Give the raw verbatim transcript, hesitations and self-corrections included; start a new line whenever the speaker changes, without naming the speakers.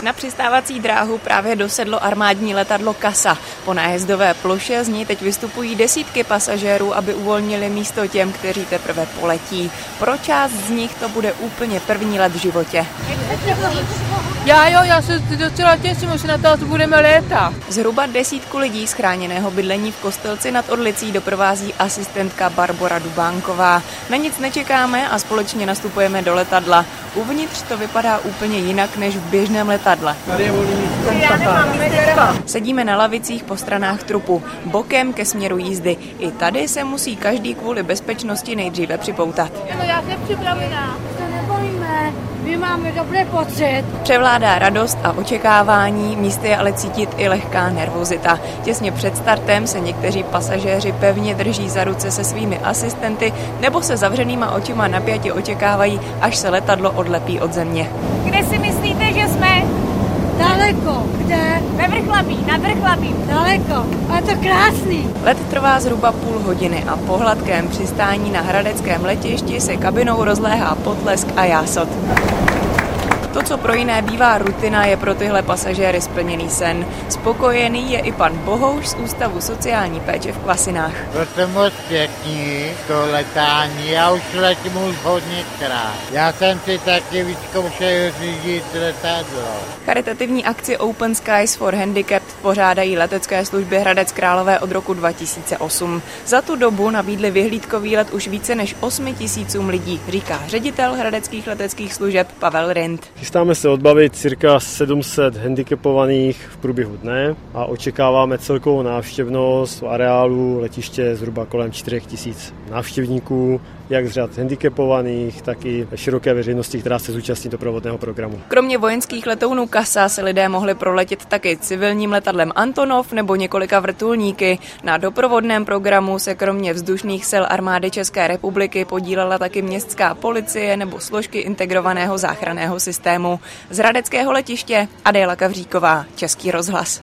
Na přistávací dráhu právě dosedlo armádní letadlo Casa. Po nájezdové ploše z ní teď vystupují desítky pasažérů, aby uvolnili místo těm, kteří teprve poletí. Pro část z nich to bude úplně první let v životě.
Já jo, já se docela těším, že na to budeme létat.
Zhruba desítku lidí z chráněného bydlení v Kostelci nad Orlicí doprovází asistentka Barbora Dubánková. Na nic nečekáme a společně nastupujeme do letadla. Uvnitř to vypadá úplně jinak než v běžném letadle. Sedíme na lavicích po stranách trupu, bokem ke směru jízdy. I tady se musí každý kvůli bezpečnosti nejdříve připoutat.
No, já jsem připravená.
Nebojíme, my máme dobrý pocit.
Převládá radost a očekávání, místy je ale cítit i lehká nervozita. Těsně před startem se někteří pasažéři pevně drží za ruce se svými asistenty nebo se zavřenýma očima napjatě očekávají, až se letadlo odlepí od země.
Kde si myslíte, že jsme?
Daleko. Kde?
Ve Vrchlabí, nad Vrchlabím.
Daleko. A je to krásný.
Let trvá zhruba půl hodiny a po hladkém přistání na hradeckém letišti se kabinou rozléhá potlesk a jásot. To, co pro jiné bývá rutina, je pro tyhle pasažéry splněný sen. Spokojený je i pan Bohouš z Ústavu sociální péče v Kvasinách.
Byl jsem moc pěkný, to letání, já už letím už hodněkrát. Já jsem si taky vyzkoušel řídit letadlo.
Charitativní akci Open Skies for Handicapped pořádají letecké služby Hradec Králové od roku dva tisíce osm. Za tu dobu nabídli vyhlídkový let už více než osmi tisícům lidí, říká ředitel hradeckých leteckých služeb Pavel Rind.
Chystáme se odbavit cirka sedm set handicapovaných v průběhu dne a očekáváme celkovou návštěvnost v areálu letiště zhruba kolem čtyři tisíce návštěvníků, jak z řad handicapovaných, tak i široké veřejnosti, která se zúčastní doprovodného programu.
Kromě vojenských letounů Casa se lidé mohli proletět taky civilním letadlem Antonov nebo několika vrtulníky. Na doprovodném programu se kromě vzdušných sil armády České republiky podílela taky městská policie nebo složky integrovaného záchranného systému. Z hradeckého letiště Adéla Kavříková, Český rozhlas.